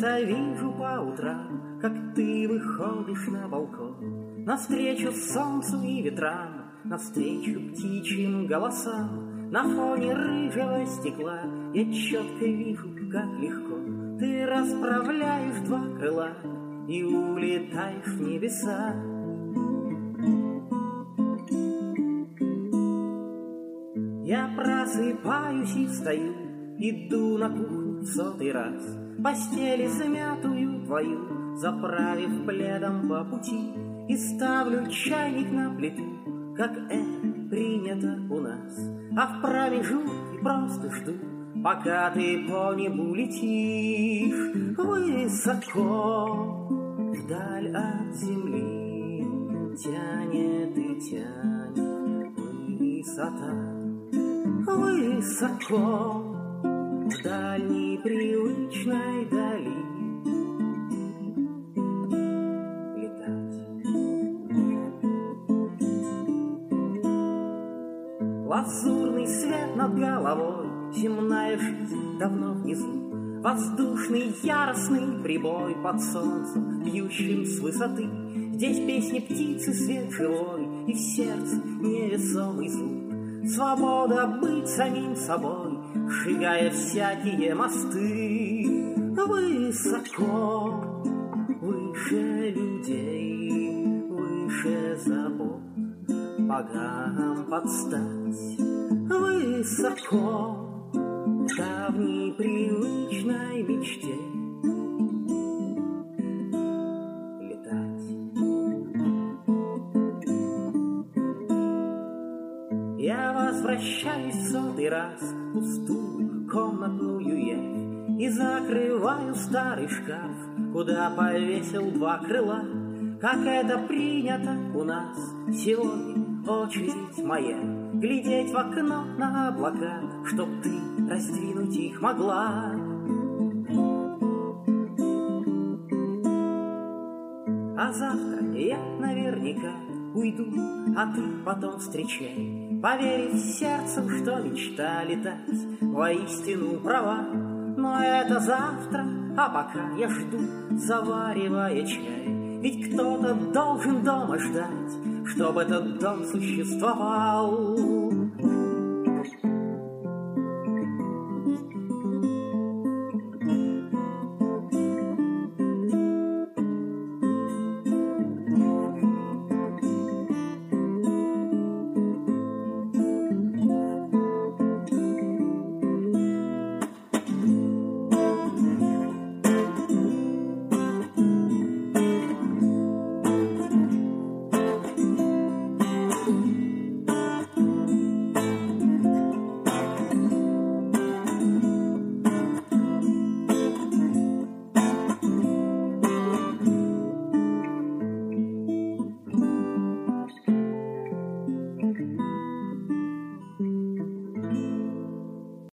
часто вижу по утрам, как ты выходишь на балкон, навстречу солнцу и ветрам, навстречу птичьим голосам. На фоне рыжего стекла я четко вижу, как легко ты расправляешь два крыла и улетаешь в небеса. Я просыпаюсь и встаю, иду на кухню в 100-й раз, постели смятую твою, заправив пледом по пути, и ставлю чайник на плиту, как это принято у нас. А в промежутке просто жду, пока ты по небу летишь высоко, вдаль от земли. Тянет и тянет высота, высоко, в дальней привычной дали летать. Лазурный свет над головой, земная жизнь давно внизу, воздушный яростный прибой под солнцем, бьющим с высоты. Здесь песни птицы, свет живой и в сердце невесомый звук. Свобода быть самим собой, сжигая всякие мосты. Высоко, выше людей, выше забот, богам подстать. Высоко, в давней привычной мечте летать. Я возвращаюсь в 100-й раз в пустую комнатную явь и закрываю старый шкаф, куда повесил два крыла. Как это принято у нас, сегодня очередь моя глядеть в окно на облака, чтоб ты раздвинуть их могла. А завтра я наверняка уйду, а ты потом встречай, поверив сердцем, что мечта летать воистину права. Но это завтра, а пока я жду, заваривая чай. Ведь кто-то должен дома ждать, чтобы этот дом существовал.